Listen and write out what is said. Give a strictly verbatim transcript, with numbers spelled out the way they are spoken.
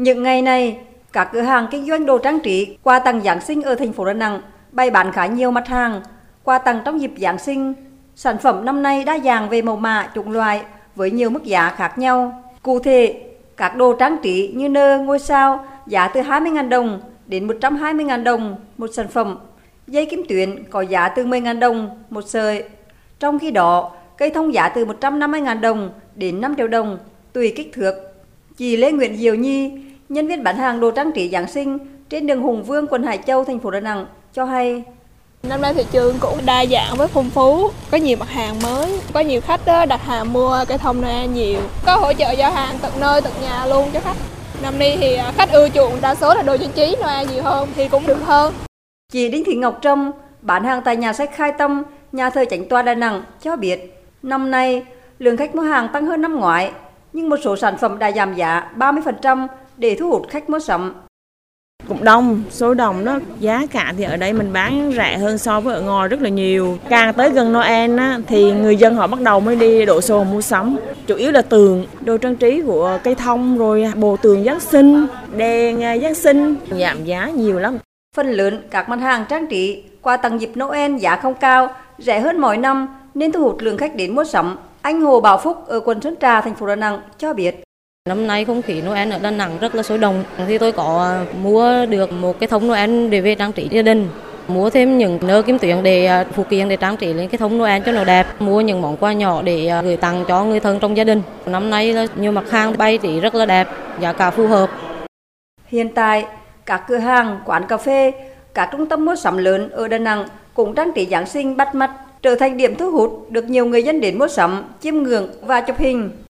Những ngày này, các cửa hàng kinh doanh đồ trang trí, quà tặng Giáng sinh ở thành phố Đà Nẵng bày bán khá nhiều mặt hàng quà tặng trong dịp Giáng sinh. Sản phẩm năm nay đa dạng về màu mã, chủng loại với nhiều mức giá khác nhau. Cụ thể, các đồ trang trí như nơ, ngôi sao giá từ hai mươi nghìn đồng đến một trăm hai mươi nghìn đồng một sản phẩm. Dây kim tuyến có giá từ mười nghìn đồng một sợi. Trong khi đó, cây thông giá từ một trăm năm mươi nghìn đồng đến năm triệu đồng tùy kích thước. Chị Lê Nguyễn Diệu Nhi, nhân viên bán hàng đồ trang trí Giáng sinh trên đường Hùng Vương, quận Hải Châu, thành phố Đà Nẵng cho hay: năm nay thị trường cũng đa dạng với phong phú, có nhiều mặt hàng mới, có nhiều khách đặt hàng mua cây thông Noel nhiều, có hỗ trợ giao hàng tận nơi tận nhà luôn cho khách. Năm nay thì khách ưa chuộng đa số là đồ trang trí Noel nhiều hơn thì cũng được hơn. Chị Đinh Thị Ngọc Trâm, bán hàng tại nhà sách Khai Tâm, nhà thờ Chánh tòa Đà Nẵng cho biết, năm nay lượng khách mua hàng tăng hơn năm ngoái, nhưng một số sản phẩm đã giảm giá ba mươi phần trăm để thu hút khách mua sắm. Cũng đông, số đông đó, giá cả thì ở đây mình bán rẻ hơn so với ở ngoài rất là nhiều. Càng tới gần Noel á, thì người dân họ bắt đầu mới đi đổ xô mua sắm. Chủ yếu là tường, đồ trang trí của cây thông, rồi bộ tường Giáng sinh, đèn Giáng sinh, giảm giá nhiều lắm. Phần lớn các mặt hàng trang trí quà tặng dịp Noel giá không cao, rẻ hơn mỗi năm nên thu hút lượng khách đến mua sắm. Anh Hồ Bảo Phúc ở quận Sơn Trà, thành phố Đà Nẵng cho biết. Năm nay không khí Noel ở Đà Nẵng rất là sôi động. Thì tôi có mua được một cái thông Noel để về trang trí gia đình. Mua thêm những nơ kim tuyến để phụ kiện để trang trí lên cái thông Noel cho nó đẹp. Mua những món quà nhỏ để gửi tặng cho người thân trong gia đình. Năm nay là nhiều mặt hàng bày trí rất là đẹp, giá cả phù hợp. Hiện tại, các cửa hàng, quán cà phê, các trung tâm mua sắm lớn ở Đà Nẵng cũng trang trí Giáng sinh bắt mắt, trở thành điểm thu hút được nhiều người dân đến mua sắm, chiêm ngưỡng và chụp hình.